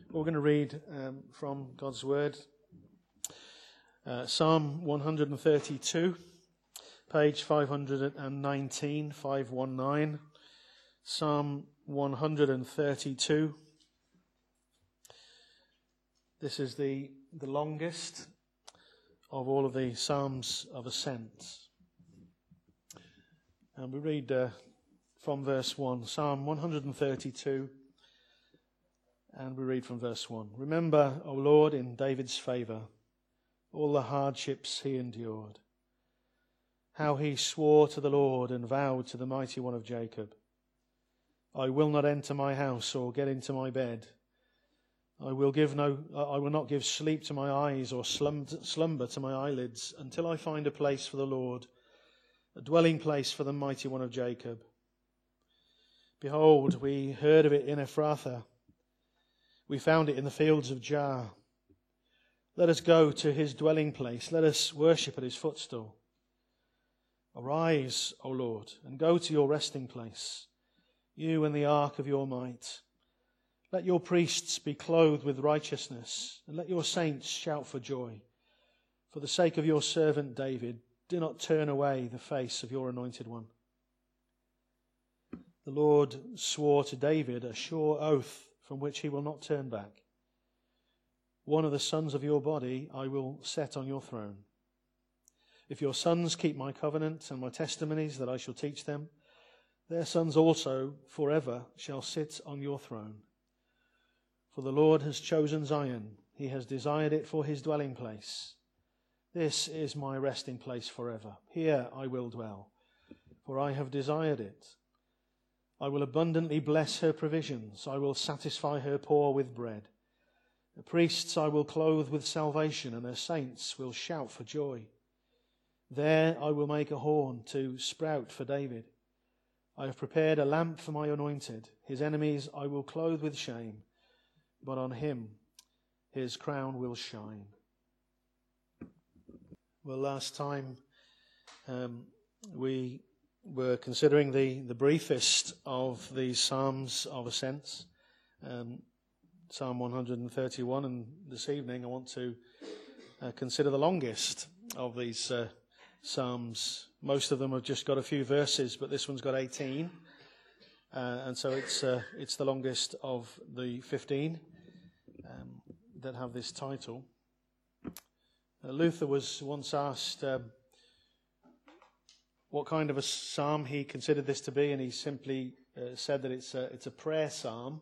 We're going to read from God's Word. Psalm 132, page 519, 519. Psalm 132. This is the longest of all of the Psalms of Ascent. And we read from verse 1, Psalm 132, and we read from verse 1. Remember, O Lord, in David's favour, all the hardships he endured, how he swore to the Lord and vowed to the Mighty One of Jacob, I will not enter my house or get into my bed. I will not give sleep to my eyes or slumber to my eyelids until I find a place for the Lord, a dwelling place for the Mighty One of Jacob. Behold, we heard of it in Ephrathah. We found it in the fields of Jah. Let us go to his dwelling place. Let us worship at his footstool. Arise, O Lord, and go to your resting place, you and the ark of your might. Let your priests be clothed with righteousness, and let your saints shout for joy. For the sake of your servant David, do not turn away the face of your anointed one. The Lord swore to David a sure oath from which he will not turn back. One of the sons of your body I will set on your throne. If your sons keep my covenant and my testimonies that I shall teach them, their sons also forever shall sit on your throne. For the Lord has chosen Zion. He has desired it for his dwelling place. This is my resting place forever. Here I will dwell, for I have desired it. I will abundantly bless her provisions. I will satisfy her poor with bread. The priests I will clothe with salvation, and her saints will shout for joy. There I will make a horn to sprout for David. I have prepared a lamp for my anointed. His enemies I will clothe with shame, but on him his crown will shine. Well, last time we were considering the briefest of these Psalms of Ascent, Psalm 131, and this evening I want to consider the longest of these Psalms. Most of them have just got a few verses, but this one's got 18, and so it's the longest of the 15 that have this title. Luther was once asked what kind of a psalm he considered this to be, and he simply said that it's a prayer psalm.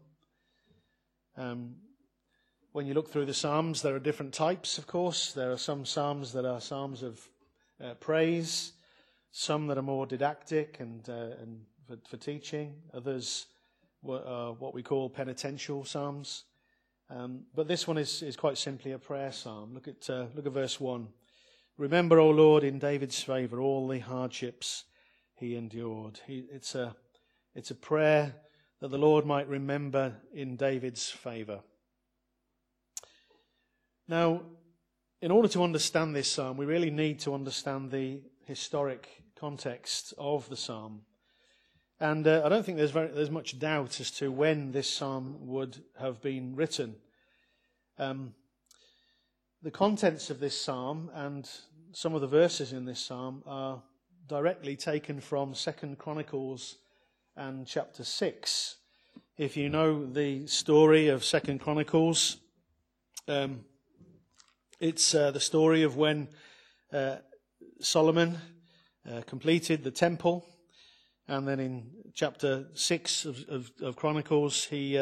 When you look through the psalms, there are different types, of course. There are some psalms that are psalms of praise, some that are more didactic and for teaching, others what we call penitential psalms. But this one is quite simply a prayer psalm. Look at verse 1. Remember, O Lord, in David's favour, all the hardships he endured. It's a prayer that the Lord might remember in David's favour. Now, in order to understand this psalm, we really need to understand the historic context of the psalm. And I don't think there's much doubt as to when this psalm would have been written. The contents of this psalm and some of the verses in this psalm are directly taken from 2 Chronicles and chapter 6. If you know the story of 2 Chronicles, it's the story of when Solomon completed the temple, and then in chapter 6 of Chronicles, we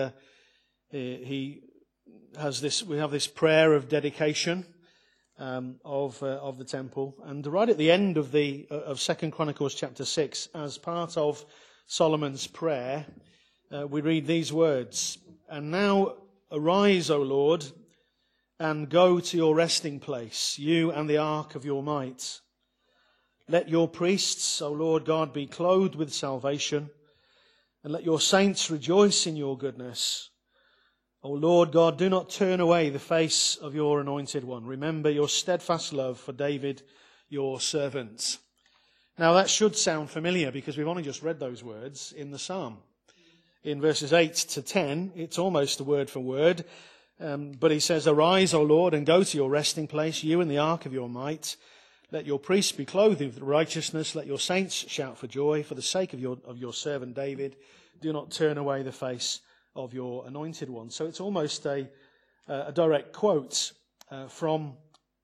have this prayer of dedication of the temple, and right at the end of 2 Chronicles chapter 6, as part of Solomon's prayer, we read these words: "And now arise, O Lord, and go to your resting place, you and the ark of your might. Let your priests, O Lord God, be clothed with salvation, and let your saints rejoice in your goodness. O Lord God, do not turn away the face of your anointed one. Remember your steadfast love for David, your servant." Now that should sound familiar because we've only just read those words in the psalm. In verses 8 to 10, it's almost word for word. But he says, "Arise, O Lord, and go to your resting place, you and the ark of your might. Let your priests be clothed with righteousness. Let your saints shout for joy. For the sake of your servant David, do not turn away the face of your anointed one." So it's almost a direct quote from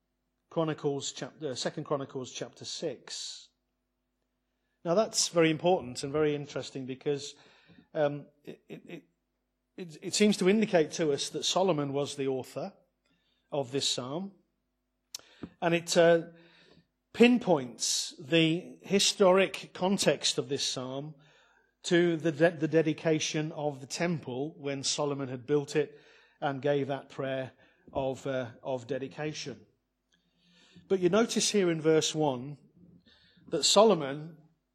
Second Chronicles chapter 6. Now that's very important and very interesting because it seems to indicate to us that Solomon was the author of this psalm, and it pinpoints the historic context of this psalm to the dedication of the temple when Solomon had built it and gave that prayer of dedication. But you notice here in verse 1 that Solomon,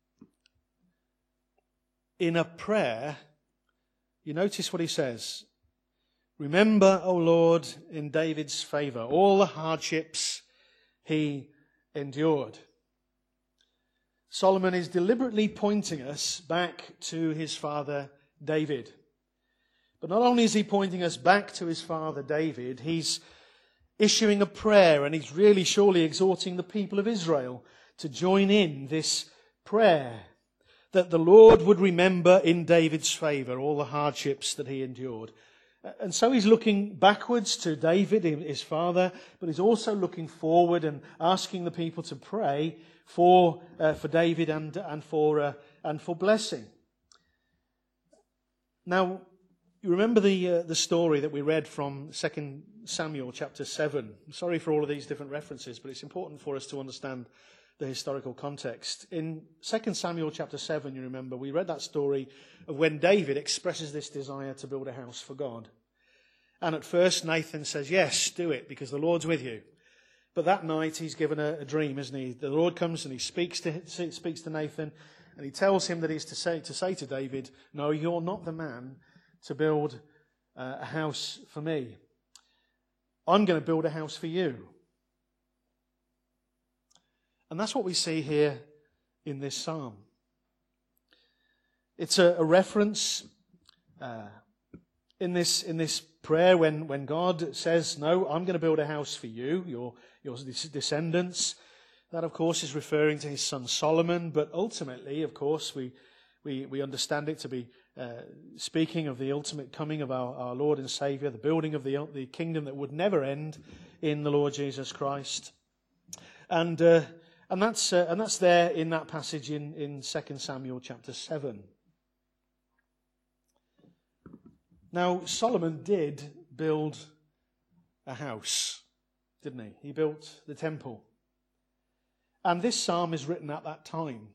in a prayer, you notice what he says. "Remember, O Lord, in David's favour, all the hardships he endured." Solomon is deliberately pointing us back to his father David. But not only is he pointing us back to his father David, he's issuing a prayer, and he's really surely exhorting the people of Israel to join in this prayer, that the Lord would remember in David's favour all the hardships that he endured. And so he's looking backwards to David, his father, but he's also looking forward and asking the people to pray for David and for blessing. Now, you remember the story that we read from 2 Samuel chapter 7. I'm sorry for all of these different references, but it's important for us to understand the historical context. In 2 Samuel chapter 7, you remember, we read that story of when David expresses this desire to build a house for God. And at first Nathan says, "Yes, do it, because the Lord's with you." But that night he's given a dream, isn't he? The Lord comes and he speaks to Nathan, and he tells him that he's to say to David, "No, you're not the man to build a house for me. I'm going to build a house for you." And that's what we see here in this psalm. It's a reference in this prayer when God says, "No, I'm going to build a house for you, your descendants." That, of course, is referring to his son Solomon, but ultimately, of course, we understand it to be speaking of the ultimate coming of our Lord and Saviour, the building of the kingdom that would never end in the Lord Jesus Christ. And that's there in that passage in 2 Samuel chapter 7. Now, Solomon did build a house, didn't he? He built the temple. And this psalm is written at that time.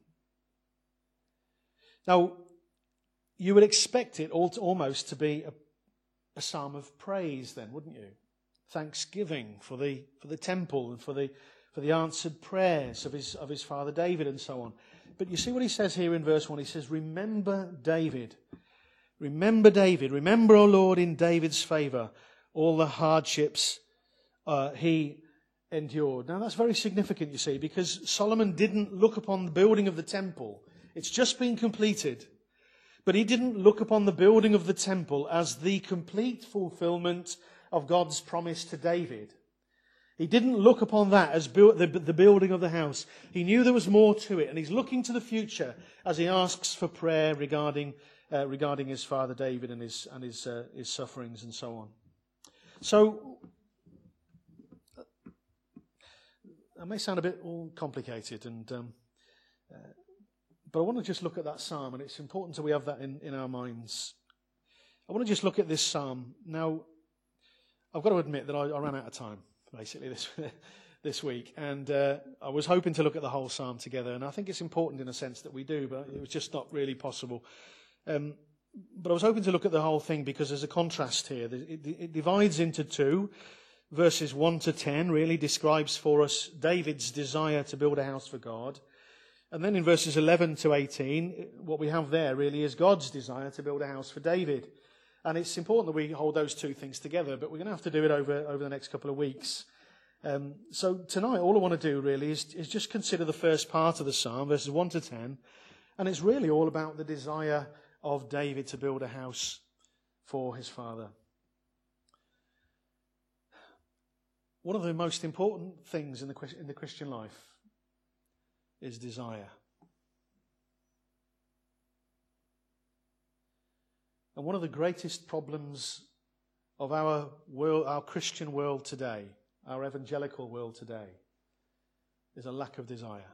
Now, you would expect it almost to be a psalm of praise then, wouldn't you? Thanksgiving for the temple and for the answered prayers of his father David and so on. But you see what he says here in verse 1. He says, "Remember David. Remember David. Remember, O Lord, in David's favour, all the hardships he endured." Now that's very significant, you see, because Solomon didn't look upon the building of the temple. It's just been completed. But he didn't look upon the building of the temple as the complete fulfillment of God's promise to David. He didn't look upon that as the building of the house. He knew there was more to it, and he's looking to the future as he asks for prayer regarding his father David and his sufferings and so on. So, that may sound a bit all complicated, but I want to just look at that psalm, and it's important that we have that in our minds. I want to just look at this psalm. Now, I've got to admit that I ran out of time, basically, this week, and I was hoping to look at the whole psalm together, and I think it's important in a sense that we do, but it was just not really possible. But I was hoping to look at the whole thing because there's a contrast here. It divides into two. Verses 1 to 10 really describes for us David's desire to build a house for God. And then in verses 11 to 18, what we have there really is God's desire to build a house for David. And it's important that we hold those two things together, but we're going to have to do it over the next couple of weeks. So tonight, all I want to do really is just consider the first part of the psalm, verses 1 to 10. And it's really all about the desire of David to build a house for his father. one of the most important things in the Christian life is desire. And one of the greatest problems of our world, our Christian world today, our evangelical world today, is a lack of desire.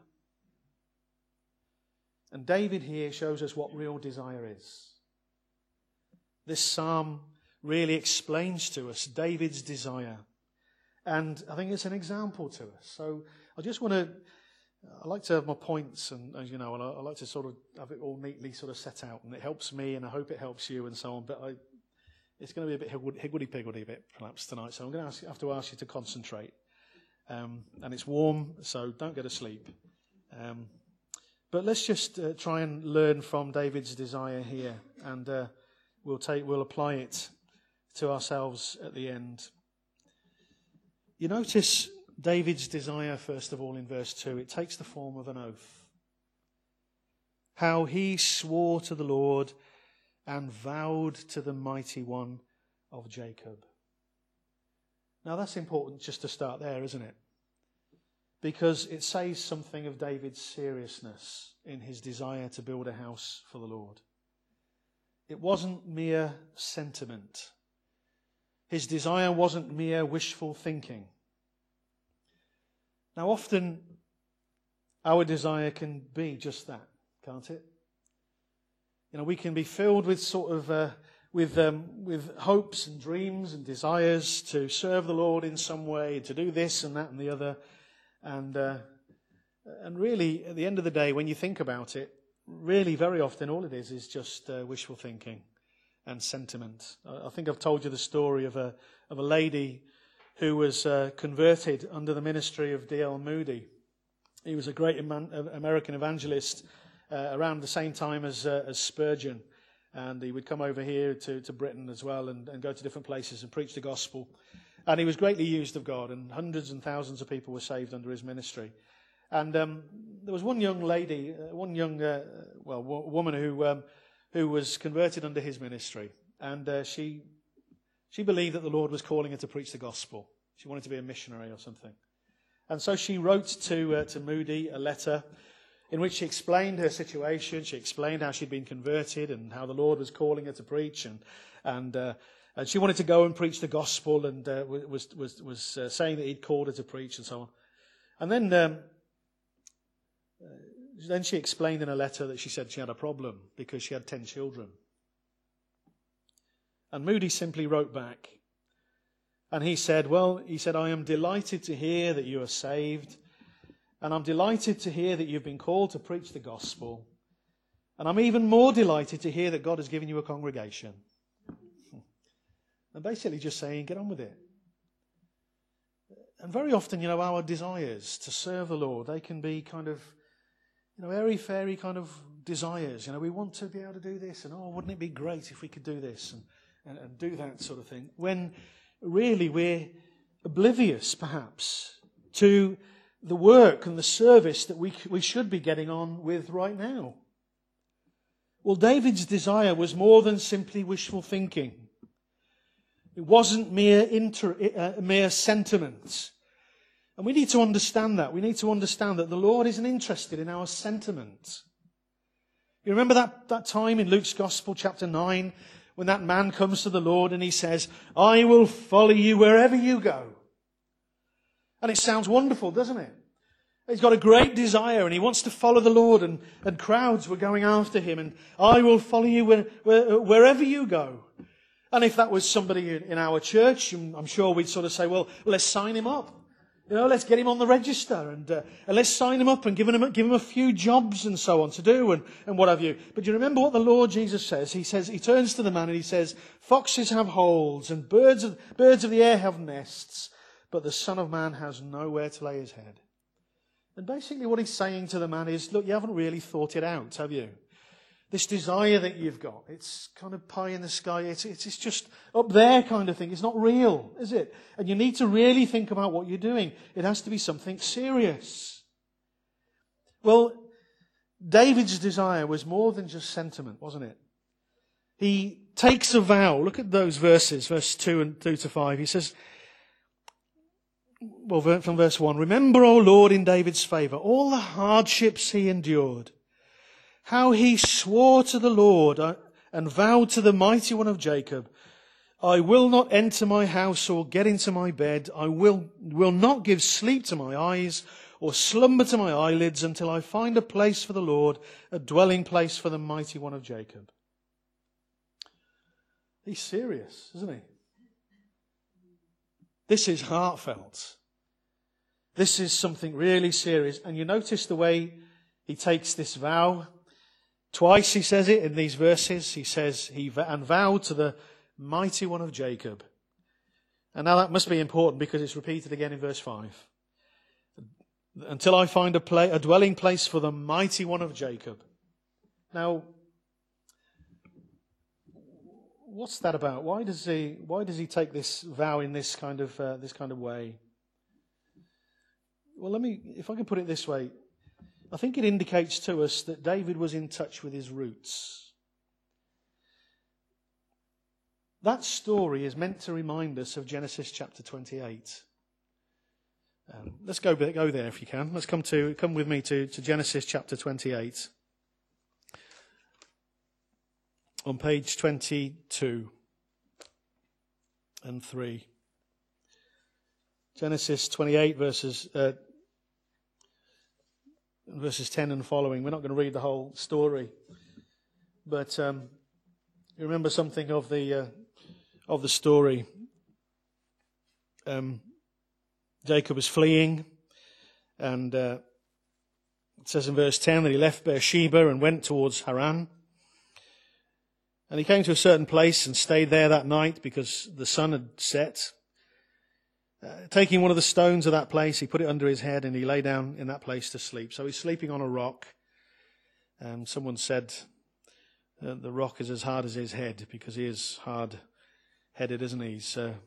And David here shows us what real desire is. This psalm really explains to us David's desire. And I think it's an example to us. So I like to have my points, and as you know, and I like to sort of have it all neatly sort of set out, and it helps me, and I hope it helps you, and so on. But it's going to be a bit higgledy-piggledy a bit perhaps tonight, so I'm going to have to ask you to concentrate. And it's warm, so don't go to sleep. But let's just try and learn from David's desire here, and we'll apply it to ourselves at the end. You notice David's desire, first of all, in verse 2, it takes the form of an oath. How he swore to the Lord and vowed to the Mighty One of Jacob. Now that's important just to start there, isn't it? Because it says something of David's seriousness in his desire to build a house for the Lord. It wasn't mere sentiment. His desire wasn't mere wishful thinking. Now, often our desire can be just that, can't it? You know, we can be filled with sort of with hopes and dreams and desires to serve the Lord in some way, to do this and that and the other, and really, at the end of the day, when you think about it, really, very often, all it is just wishful thinking and sentiment. I think I've told you the story of a lady who was converted under the ministry of D.L. Moody. He was a great American evangelist around the same time as Spurgeon. And he would come over here to Britain as well and go to different places and preach the gospel. And he was greatly used of God, and hundreds and thousands of people were saved under his ministry. And there was one young lady, woman who was converted under his ministry. And she believed that the Lord was calling her to preach the gospel. She wanted to be a missionary or something. And so she wrote to Moody a letter in which she explained her situation. She explained how she'd been converted and how the Lord was calling her to preach. And she wanted to go and preach the gospel, and was saying that he'd called her to preach and so on. And then she explained in a letter that she said she had a problem because she had 10 children. And Moody simply wrote back. And he said, I am delighted to hear that you are saved. And I'm delighted to hear that you've been called to preach the gospel. And I'm even more delighted to hear that God has given you a congregation. And basically just saying, get on with it. And very often, our desires to serve the Lord, they can be kind of, airy-fairy kind of desires. We want to be able to do this, and wouldn't it be great if we could do this and do that sort of thing. When really we're oblivious, perhaps, to the work and the service that we should be getting on with right now. Well, David's desire was more than simply wishful thinking. It wasn't mere sentiment. And we need to understand that. We need to understand that the Lord isn't interested in our sentiment. You remember that time in Luke's Gospel, chapter 9, when that man comes to the Lord and he says, I will follow you wherever you go. And it sounds wonderful, doesn't it? He's got a great desire and he wants to follow the Lord, and crowds were going after him, and I will follow you wherever you go. And if that was somebody in our church, I'm sure we'd sort of say, well, let's sign him up. Let's get him on the register and let's sign him up and give him a few jobs and so on to do and what have you. But you remember what the Lord Jesus says? He turns to the man and he says, foxes have holes and birds of the air have nests, but the Son of Man has nowhere to lay his head. And basically what he's saying to the man is, look, you haven't really thought it out, have you? This desire that you've got, it's kind of pie in the sky. It's just up there kind of thing. It's not real, is it? And you need to really think about what you're doing. It has to be something serious. Well, David's desire was more than just sentiment, wasn't it? He takes a vow. Look at those verses, verse 2 and 2 to 5. He says, well, from verse 1, remember, O Lord, in David's favour, all the hardships he endured, how he swore to the Lord and vowed to the mighty one of Jacob, I will not enter my house or get into my bed. I will not give sleep to my eyes or slumber to my eyelids until I find a place for the Lord, a dwelling place for the mighty one of Jacob. He's serious, isn't he? This is heartfelt. This is something really serious. And you notice the way he takes this vow. Twice he says it in these verses. He says, and vowed to the mighty one of Jacob. And now that must be important because it's repeated again in verse 5. Until I find a dwelling place for the mighty one of Jacob. Now, what's that about? Why does he take this vow in this kind of way? Well, if I can put it this way, I think it indicates to us that David was in touch with his roots. That story is meant to remind us of Genesis chapter 28. Let's go there if you can. Let's come with me to Genesis chapter 28. On page 22 and 3. Genesis 28 verses 10 and following. We're not going to read the whole story. But you remember something of the story. Jacob was fleeing, and it says in verse 10 that he left Beersheba and went towards Haran. And he came to a certain place and stayed there that night because the sun had set. Taking one of the stones of that place, he put it under his head and he lay down in that place to sleep. So he's sleeping on a rock. Someone said the rock is as hard as his head because he is hard-headed, isn't he?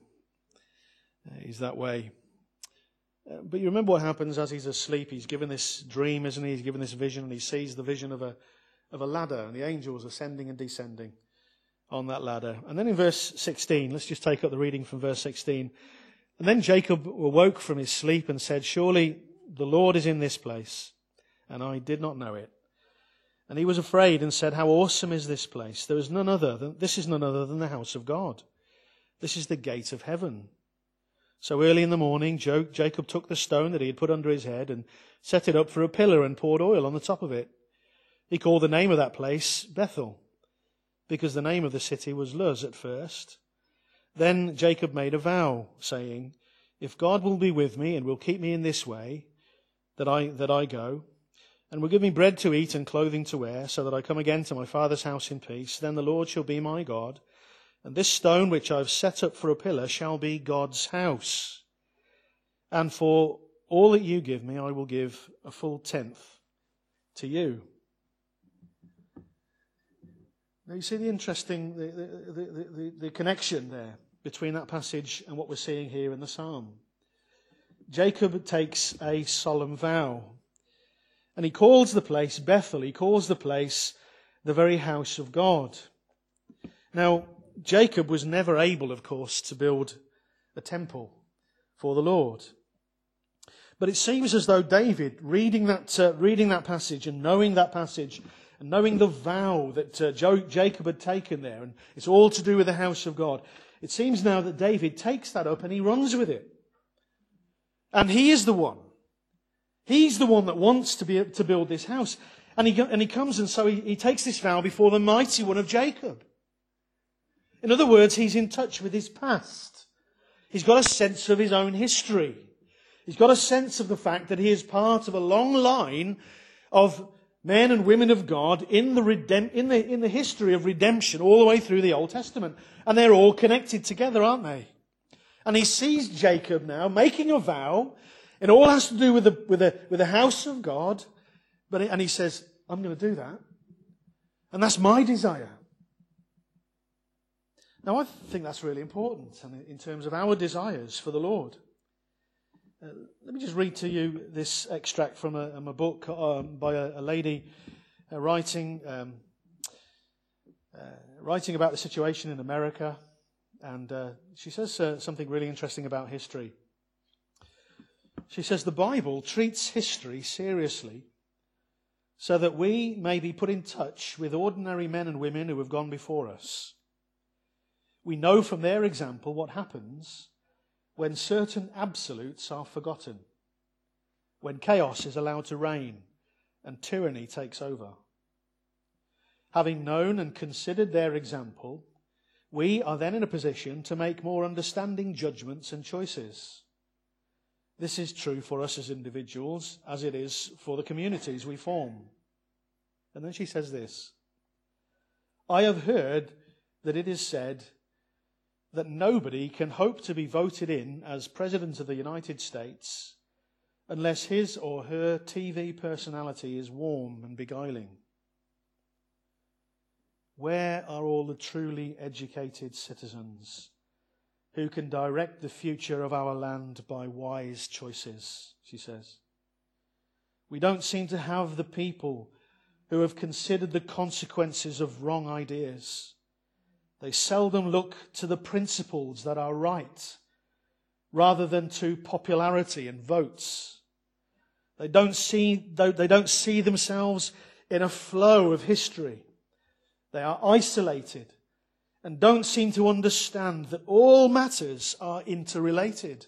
He's that way. But you remember what happens as he's asleep. He's given this dream, isn't he? He's given this vision, and he sees the vision of a ladder, and the angels ascending and descending on that ladder. And then in verse 16, let's just take up the reading from verse 16. And then Jacob awoke from his sleep and said, surely the Lord is in this place, and I did not know it. And he was afraid and said, how awesome is this place? This is none other than the house of God. This is the gate of heaven. So early in the morning, Jacob took the stone that he had put under his head and set it up for a pillar and poured oil on the top of it. He called the name of that place Bethel, because the name of the city was Luz at first. Then Jacob made a vow, saying, if God will be with me and will keep me in this way that I go, and will give me bread to eat and clothing to wear, so that I come again to my father's house in peace, then the Lord shall be my God, and this stone which I have set up for a pillar shall be God's house. And for all that you give me, I will give a full tenth to you. Now you see the interesting, the connection there between that passage and what we're seeing here in the psalm. Jacob takes a solemn vow, and he calls the place Bethel. He calls the place the very house of God. Now, Jacob was never able, of course, to build a temple for the Lord. But it seems as though David, reading that passage and knowing that passage, and knowing the vow that Jacob had taken there, and it's all to do with the house of God, it seems now that David takes that up and he runs with it. And he is the one. He's the one that wants to build this house. And he comes, and so he takes this vow before the mighty one of Jacob. In other words, he's in touch with his past. He's got a sense of his own history. He's got a sense of the fact that he is part of a long line of men and women of God in the history of redemption all the way through the Old Testament. And they're all connected together, aren't they? And he sees Jacob now making a vow. It all has to do with the house of God. And he says, I'm going to do that. And that's my desire. Now, I think that's really important in terms of our desires for the Lord. Let me just read to you this extract from a book by a lady writing about the situation in America. And she says something really interesting about history. She says the Bible treats history seriously so that we may be put in touch with ordinary men and women who have gone before us. We know from their example what happens when certain absolutes are forgotten, when chaos is allowed to reign and tyranny takes over. Having known and considered their example, we are then in a position to make more understanding judgments and choices. This is true for us as individuals, as it is for the communities we form. And then she says this, I have heard that it is said that nobody can hope to be voted in as President of the United States unless his or her TV personality is warm and beguiling. Where are all the truly educated citizens who can direct the future of our land by wise choices, she says. We don't seem to have the people who have considered the consequences of wrong ideas. They seldom look to the principles that are right rather than to popularity and votes. They don't see themselves in a flow of history. They are isolated and don't seem to understand that all matters are interrelated.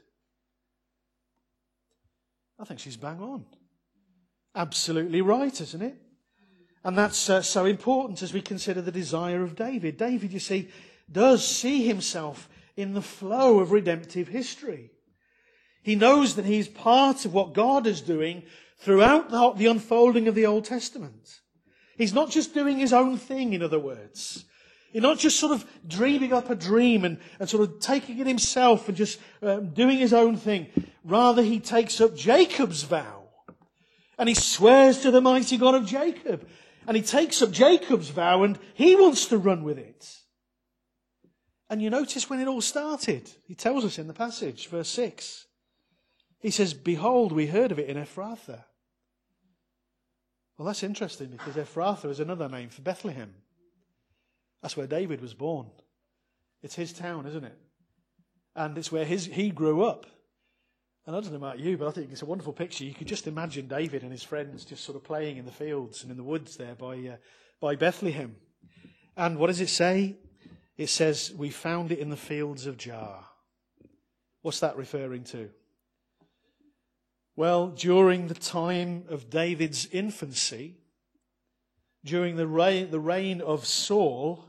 I think she's bang on. Absolutely right, isn't it? And that's so important as we consider the desire of David. David, you see, does see himself in the flow of redemptive history. He knows that he's part of what God is doing throughout the unfolding of the Old Testament. He's not just doing his own thing, in other words. He's not just sort of dreaming up a dream and sort of taking it himself and just doing his own thing. Rather, he takes up Jacob's vow. And he swears to the mighty God of Jacob. And he takes up Jacob's vow and he wants to run with it. And you notice when it all started. He tells us in the passage, verse 6. He says, behold, we heard of it in Ephrathah. Well, that's interesting because Ephrathah is another name for Bethlehem. That's where David was born. It's his town, isn't it? And it's where he grew up. And I don't know about you, but I think it's a wonderful picture. You could just imagine David and his friends just sort of playing in the fields and in the woods there by Bethlehem. And what does it say? It says, we found it in the fields of Jaar. What's that referring to? Well, during the time of David's infancy, during the reign of Saul,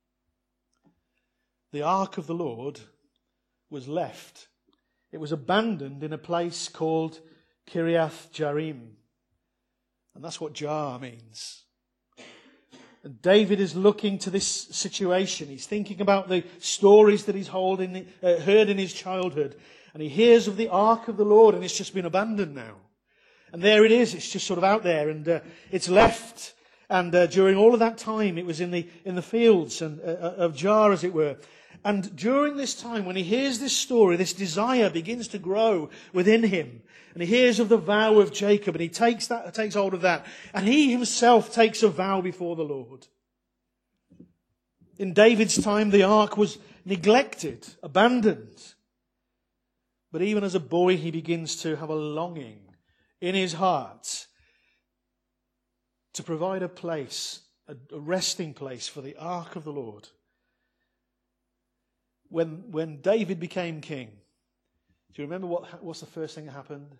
the ark of the Lord was left. It was abandoned in a place called Kiriath Jearim. And that's what Jaar means. And David is looking to this situation. He's thinking about the stories that he's heard in his childhood. And he hears of the ark of the Lord and it's just been abandoned now. And there it is. It's just sort of out there and it's left. And during all of that time, it was in the fields and of Jaar, as it were. And during this time, when he hears this story, this desire begins to grow within him. And he hears of the vow of Jacob, and he takes hold of that. And he himself takes a vow before the Lord. In David's time, the ark was neglected, abandoned. But even as a boy, he begins to have a longing in his heart to provide a place, a resting place for the ark of the Lord. When David became king, do you remember what's the first thing that happened?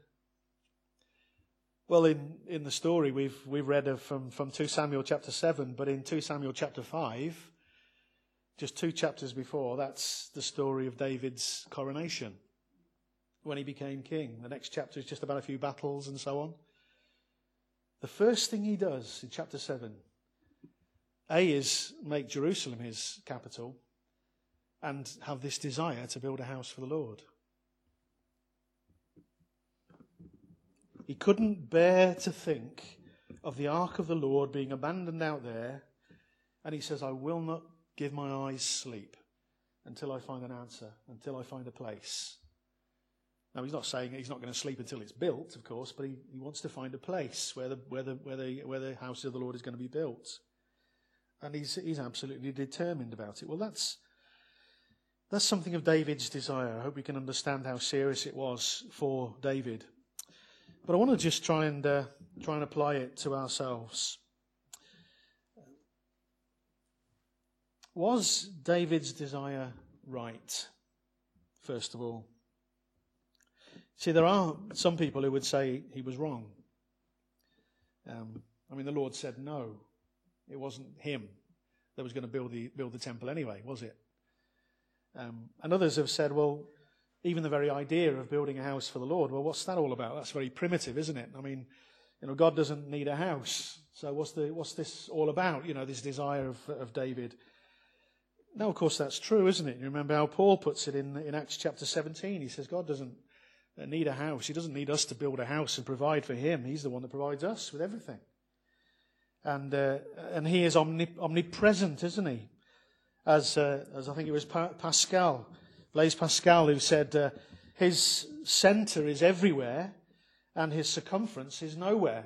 Well, in the story we've read from 2 Samuel chapter 7, but in 2 Samuel chapter 5, just 2 chapters before, that's the story of David's coronation when he became king. The next chapter is just about a few battles and so on. The first thing he does in chapter 7, is make Jerusalem his capital and have this desire to build a house for the Lord. He couldn't bear to think of the ark of the Lord being abandoned out there, and he says, I will not give my eyes sleep until I find an answer, until I find a place. Now, he's not saying he's not going to sleep until it's built, of course, but he wants to find a place where the house of the Lord is going to be built. And he's absolutely determined about it. Well, that's something of David's desire. I hope we can understand how serious it was for David. But I want to just try and apply it to ourselves. Was David's desire right, first of all? See, there are some people who would say he was wrong. The Lord said no. It wasn't him that was going to build the temple anyway, was it? And others have said, well, even the very idea of building a house for the Lord, well, what's that all about? That's very primitive, isn't it? God doesn't need a house. So what's this all about? This desire of David. Now, of course, that's true, isn't it? You remember how Paul puts it in Acts chapter 17. He says God doesn't need a house. He doesn't need us to build a house and provide for him. He's the one that provides us with everything. And he is omnipresent, isn't he? As I think it was Blaise Pascal, who said his centre is everywhere and his circumference is nowhere.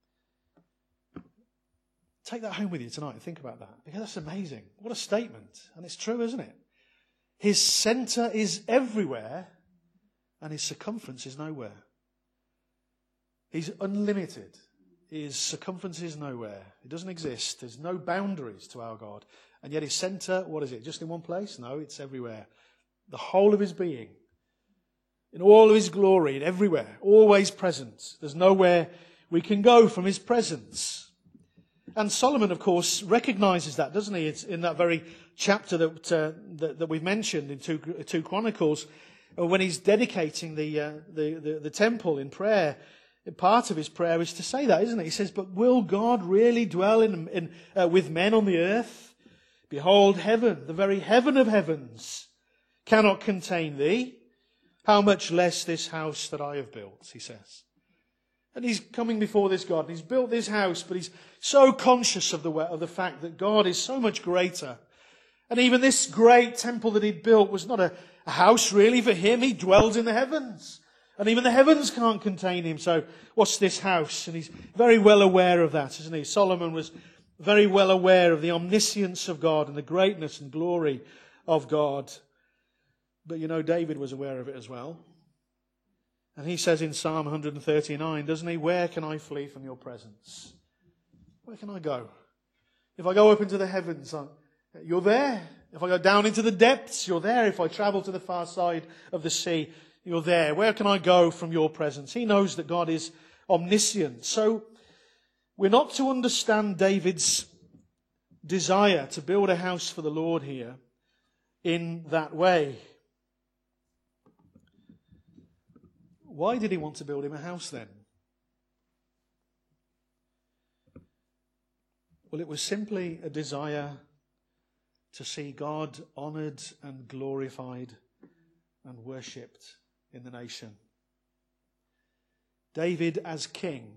Take that home with you tonight and think about that, because that's amazing. What a statement. And it's true, isn't it? His centre is everywhere and his circumference is nowhere. He's unlimited. His circumference is nowhere. It doesn't exist. There's no boundaries to our God. And yet his centre, what is it? Just in one place? No, it's everywhere. The whole of his being. In all of his glory, and everywhere. Always present. There's nowhere we can go from his presence. And Solomon, of course, recognises that, doesn't he? It's in that very chapter that we've mentioned in 2 Chronicles, when he's dedicating the temple in prayer. Part of his prayer is to say that, isn't it? He says, "But will God really dwell with men on the earth? Behold, heaven, the very heaven of heavens, cannot contain thee. How much less this house that I have built," he says. And he's coming before this God, and he's built this house, but he's so conscious of the fact that God is so much greater. And even this great temple that he'd built was not a house really for him. He dwells in the heavens. And even the heavens can't contain him. So what's this house? And he's very well aware of that, isn't he? Solomon was very well aware of the omniscience of God and the greatness and glory of God. But David was aware of it as well. And he says in Psalm 139, doesn't he? "Where can I flee from your presence? Where can I go? If I go up into the heavens, you're there. If I go down into the depths, you're there. If I travel to the far side of the sea, you're there. Where can I go from your presence?" He knows that God is omniscient. So we're not to understand David's desire to build a house for the Lord here in that way. Why did he want to build him a house then? Well, it was simply a desire to see God honoured and glorified and worshipped in the nation. David, as king,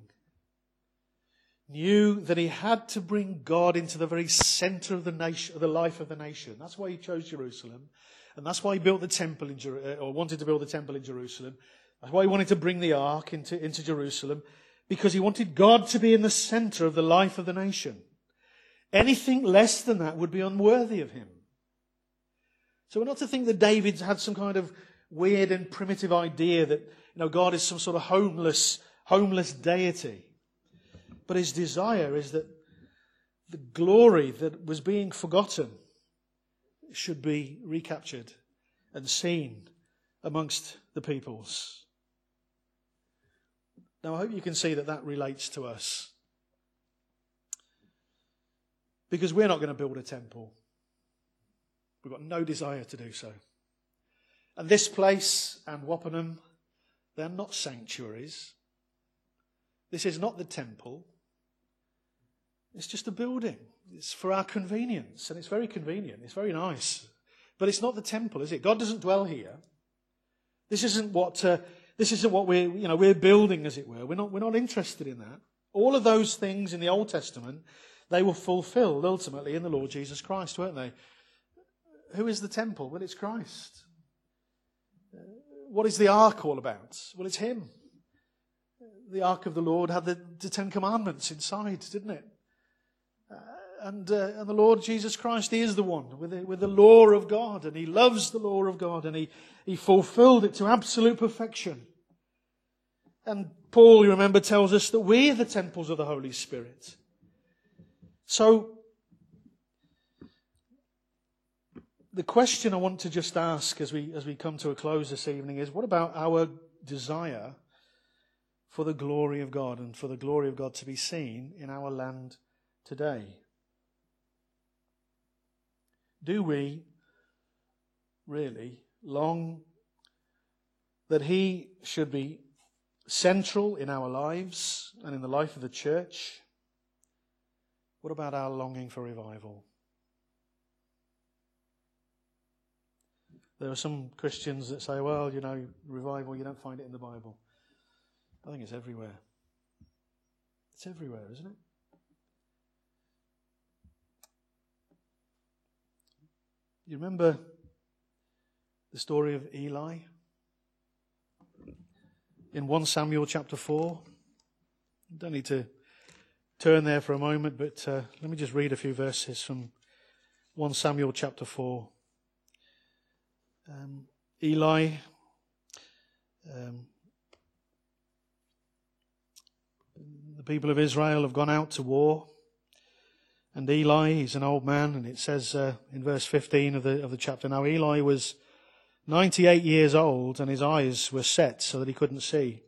knew that he had to bring God into the very centre of the nation, of the life of the nation. That's why he chose Jerusalem, and that's why he built the temple or wanted to build the temple in Jerusalem. That's why he wanted to bring the ark into Jerusalem, because he wanted God to be in the centre of the life of the nation. Anything less than that would be unworthy of him. So we're not to think that David had some kind of weird and primitive idea that God is some sort of homeless deity. But his desire is that the glory that was being forgotten should be recaptured and seen amongst the peoples. Now, I hope you can see that relates to us. Because we're not going to build a temple. We've got no desire to do so. And this place and Wappenham, they're not sanctuaries. This is not the temple. It's just a building. It's for our convenience, and it's very convenient. It's very nice. But it's not the temple, is it? God doesn't dwell here. This isn't what we're building, as it were. We're not interested in that. All of those things in the Old Testament, they were fulfilled ultimately in the Lord Jesus Christ, weren't they? Who is the temple? Well, it's Christ. What is the ark all about? Well, it's him. The ark of the Lord had the Ten Commandments inside, didn't it? And the Lord Jesus Christ, he is the one with the law of God, and he loves the law of God, and he fulfilled it to absolute perfection. And Paul, you remember, tells us that we are the temples of the Holy Spirit. So, the question I want to just ask as we come to a close this evening is, what about our desire for the glory of God and for the glory of God to be seen in our land today? Do we really long that He should be central in our lives and in the life of the church? What about our longing for revival? There are some Christians that say, well, revival, you don't find it in the Bible. I think it's everywhere. It's everywhere, isn't it? You remember the story of Eli? In 1 Samuel chapter 4. You don't need to turn there for a moment, but let me just read a few verses from 1 Samuel chapter 4. Eli, the people of Israel have gone out to war, and Eli, he's an old man, and it says in verse 15 of the chapter, now Eli was 98 years old, and his eyes were set so that he couldn't see.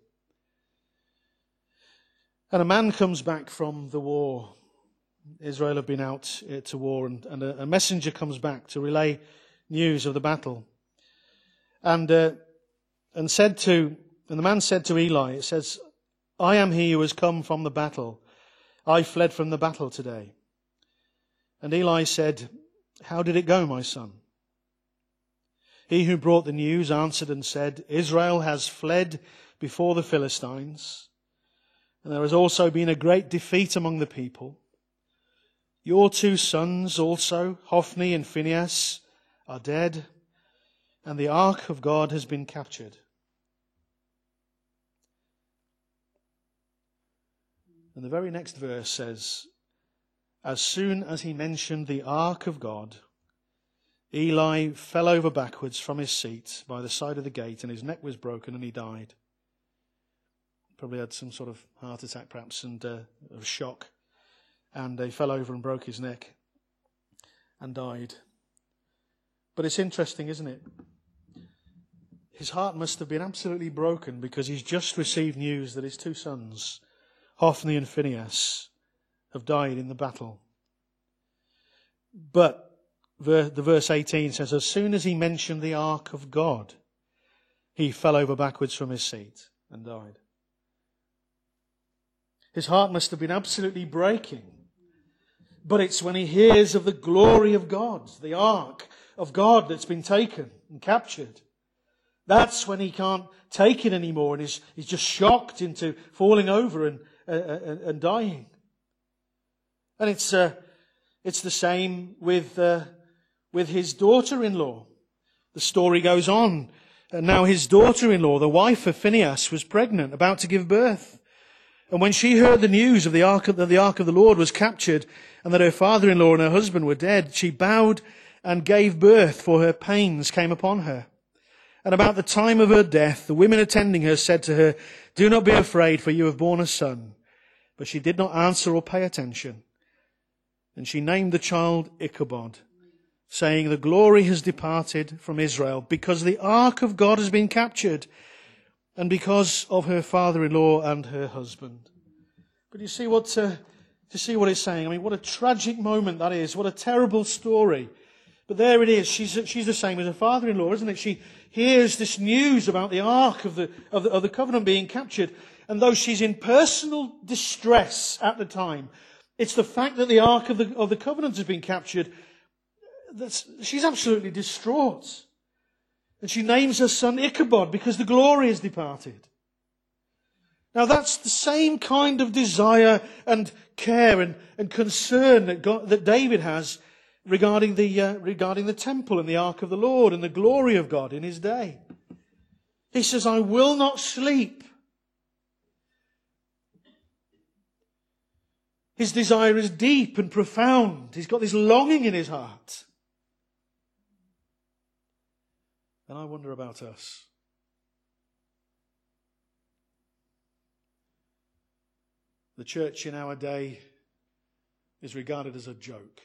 And a man comes back from the war. Israel have been out to war, and a messenger comes back to relay news of the battle. And the man said to Eli, it says, I am he who has come from the battle. I fled from the battle today. And Eli said, how did it go, my son? He who brought the news answered and said, Israel has fled before the Philistines, and there has also been a great defeat among the people. Your 2 sons also, Hophni and Phinehas, are dead, and the ark of God has been captured. And the very next verse says, as soon as he mentioned the ark of God, Eli fell over backwards from his seat by the side of the gate, and his neck was broken and he died. Probably had some sort of heart attack perhaps, and of shock. And he fell over and broke his neck and died. But it's interesting, isn't it? His heart must have been absolutely broken because he's just received news that his 2 sons, Hophni and Phinehas, have died in the battle. But the verse 18 says, as soon as he mentioned the ark of God, he fell over backwards from his seat and died. His heart must have been absolutely breaking. But it's when he hears of the glory of God, the ark of God that's been taken and captured, that's when he can't take it anymore, and he's just shocked into falling over and dying. And it's the same with his daughter-in-law. The story goes on. And now his daughter-in-law, the wife of Phinehas, was pregnant, about to give birth. And when she heard the news of the ark of the Lord was captured, and that her father-in-law and her husband were dead, she bowed and gave birth, for her pains came upon her. And about the time of her death, the women attending her said to her, do not be afraid, for you have borne a son. But she did not answer or pay attention. And she named the child Ichabod, saying, the glory has departed from Israel, because the ark of God has been captured, and because of her father-in-law and her husband. But you see what it's saying? I mean, what a tragic moment that is. What a terrible story. But there it is. She's the same as her father-in-law, isn't it? She hears this news about the ark of the covenant being captured, and though she's in personal distress at the time, it's the fact that the ark of the covenant has been captured. She's absolutely distraught. And she names her son Ichabod because the glory has departed. Now that's the same kind of desire and care and concern that David has regarding the temple and the ark of the Lord and the glory of God in his day. He says, I will not sleep. His desire is deep and profound. He's got this longing in his heart. And I wonder about us. The church in our day is regarded as a joke.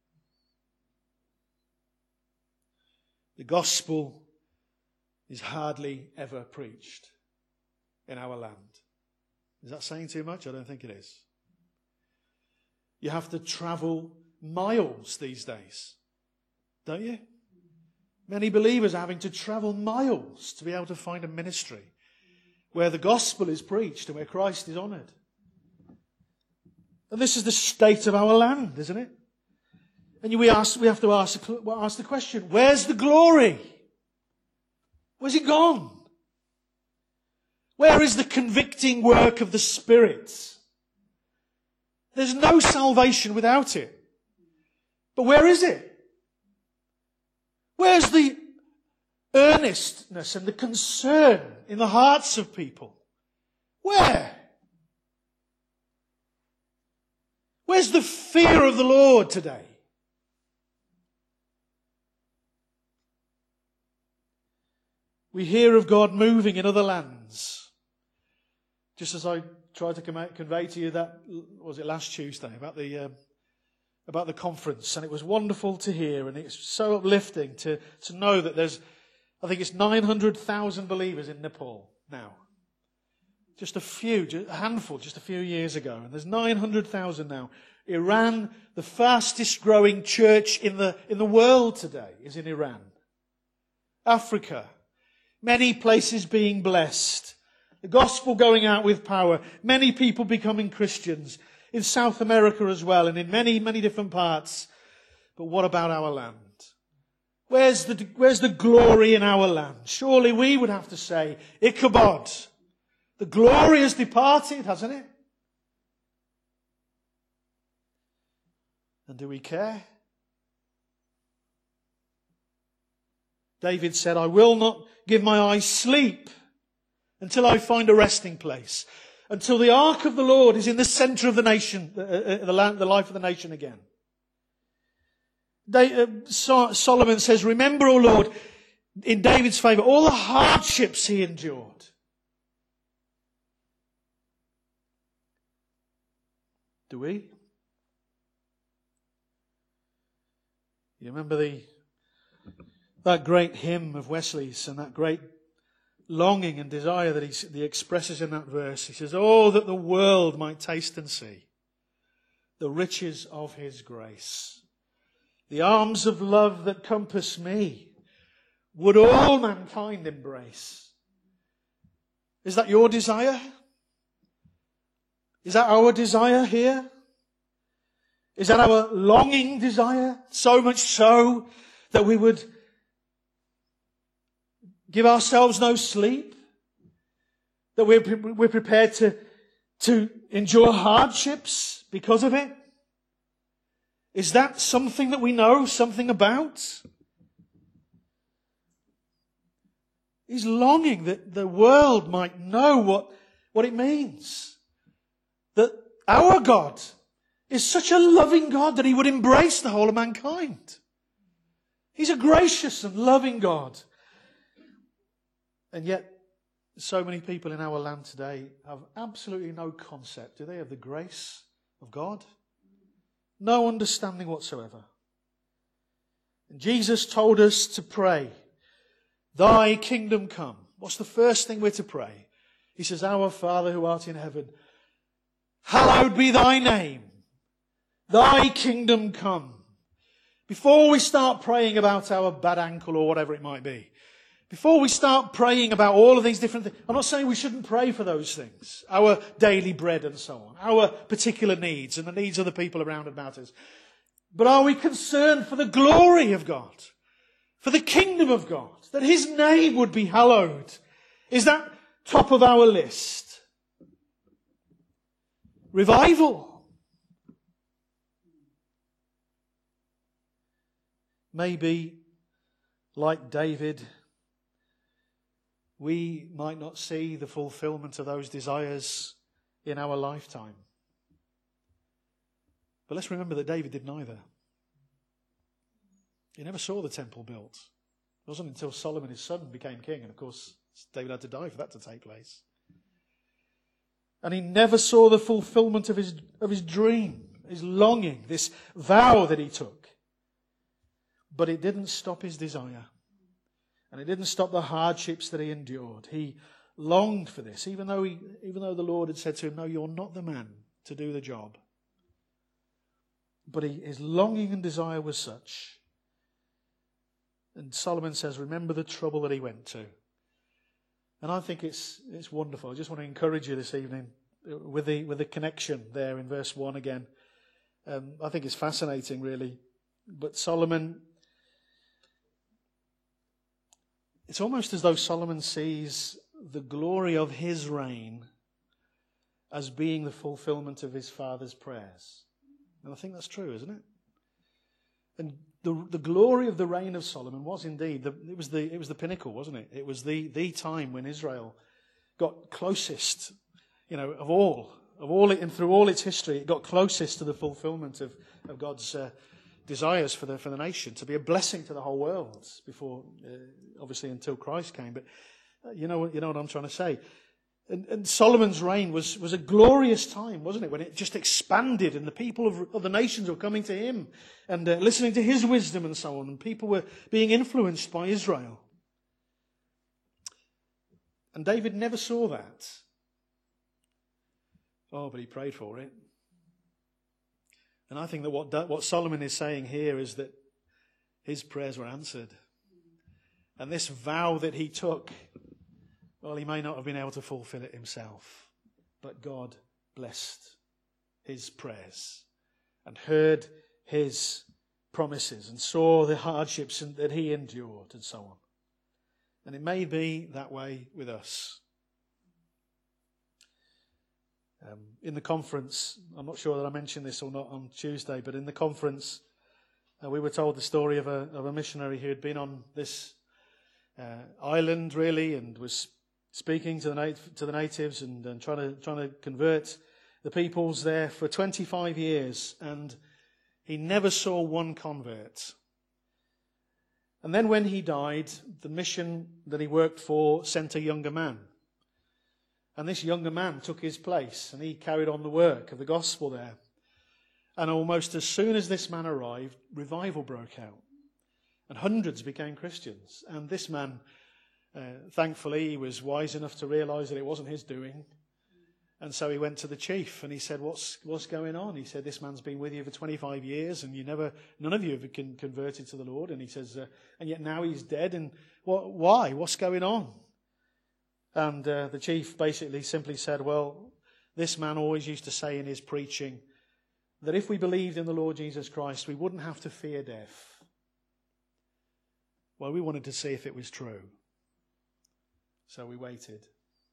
The gospel is hardly ever preached in our land. Is that saying too much? I don't think it is. You have to travel miles these days, don't you? Many believers are having to travel miles to be able to find a ministry where the gospel is preached and where Christ is honoured. And this is the state of our land, isn't it? And we have to ask the question, where's the glory? Where's it gone? Where is the convicting work of the Spirit? There's no salvation without it. But where is it? Where's the earnestness and the concern in the hearts of people? Where? Where's the fear of the Lord today? We hear of God moving in other lands. Just as I tried to convey to you that, was it last Tuesday, about the conference. And it was wonderful to hear, and it's so uplifting to know that there's, I think it's 900,000 believers in Nepal now. Just a handful, just a few years ago. And there's 900,000 now. Iran, the fastest growing church in the world today is in Iran. Africa, many places being blessed. The gospel going out with power. Many people becoming Christians. In South America as well, and in many, many different parts. But what about our land? Where's the glory in our land? Surely we would have to say, Ichabod. The glory has departed, hasn't it? And do we care? David said, I will not give my eyes sleep until I find a resting place. Until the ark of the Lord is in the centre of the nation, the life of the nation again. Solomon says, remember, O Lord, in David's favour, all the hardships he endured. Do we? You remember that great hymn of Wesley's and that great longing and desire that he expresses in that verse. He says, oh, that the world might taste and see the riches of his grace. The arms of love that compass me would all mankind embrace. Is that your desire? Is that our desire here? Is that our longing desire? So much so that we would give ourselves no sleep? That we're prepared to endure hardships because of it? Is that something that we know something about? He's longing that the world might know what it means. That our God is such a loving God that he would embrace the whole of mankind. He's a gracious and loving God. And yet, so many people in our land today have absolutely no concept, do they, of the grace of God? No understanding whatsoever. And Jesus told us to pray, thy kingdom come. What's the first thing we're to pray? He says, our Father who art in heaven, hallowed be thy name. Thy kingdom come. Before we start praying about our bad ankle or whatever it might be, before we start praying about all of these different things, I'm not saying we shouldn't pray for those things, our daily bread and so on, our particular needs and the needs of the people around about us. But are we concerned for the glory of God, for the kingdom of God, that his name would be hallowed? Is that top of our list? Revival. Maybe, like David, we might not see the fulfillment of those desires in our lifetime. But let's remember that David did neither. He never saw the temple built. It wasn't until Solomon, his son, became king. And of course, David had to die for that to take place. And he never saw the fulfillment of his dream, his longing, this vow that he took. But it didn't stop his desire. And it didn't stop the hardships that he endured. He longed for this, even though the Lord had said to him, no, you're not the man to do the job. But his longing and desire was such. And Solomon says, remember the trouble that he went to. And I think it's wonderful. I just want to encourage you this evening with the connection there in verse 1 again. I think it's fascinating, really. But Solomon, it's almost as though Solomon sees the glory of his reign as being the fulfillment of his father's prayers. And I think that's true, isn't it? And the glory of the reign of Solomon was indeed, it was the pinnacle, wasn't it? It was the time when Israel got closest, of all it, and through all its history, it got closest to the fulfillment of God's desires for the nation, to be a blessing to the whole world before, obviously, until Christ came. But you know what I'm trying to say. And Solomon's reign was a glorious time, wasn't it? When it just expanded and the people of the nations were coming to him and listening to his wisdom and so on. And people were being influenced by Israel. And David never saw that. Oh, but he prayed for it. And I think that what Solomon is saying here is that his prayers were answered. And this vow that he took, well, he may not have been able to fulfill it himself, but God blessed his prayers and heard his promises and saw the hardships that he endured and so on. And it may be that way with us. In the conference, I'm not sure that I mentioned this or not on Tuesday, but in the conference, we were told the story of a missionary who had been on this island, really, and was speaking to the natives and trying to convert the peoples there for 25 years, and he never saw one convert. And then when he died, the mission that he worked for sent a younger man. And this younger man took his place, and he carried on the work of the gospel there. And almost as soon as this man arrived, revival broke out, and hundreds became Christians. And this man, thankfully, he was wise enough to realise that it wasn't his doing. And so he went to the chief and he said, what's going on? He said, this man's been with you for 25 years and none of you have converted to the Lord. And he says, and yet now he's dead. And why? What's going on? And the chief basically simply said, well, this man always used to say in his preaching that if we believed in the Lord Jesus Christ, we wouldn't have to fear death. Well, we wanted to see if it was true. So we waited.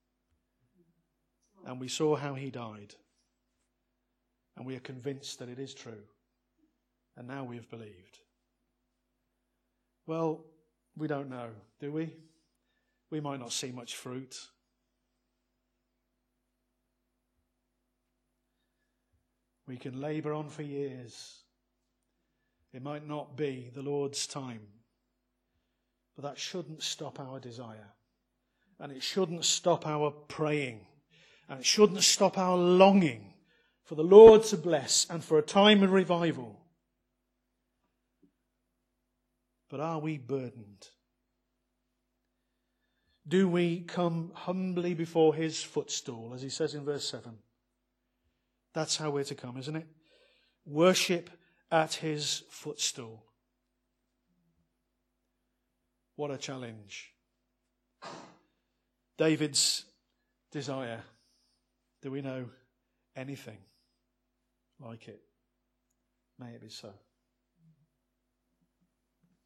And we saw how he died. And we are convinced that it is true. And now we have believed. Well, we don't know, do we? We might not see much fruit. We can labour on for years. It might not be the Lord's time. But that shouldn't stop our desire. And it shouldn't stop our praying. And it shouldn't stop our longing for the Lord to bless and for a time of revival. But are we burdened? Do we come humbly before his footstool, as he says in verse 7? That's how we're to come, isn't it? Worship at his footstool. What a challenge. David's desire. Do we know anything like it? May it be so.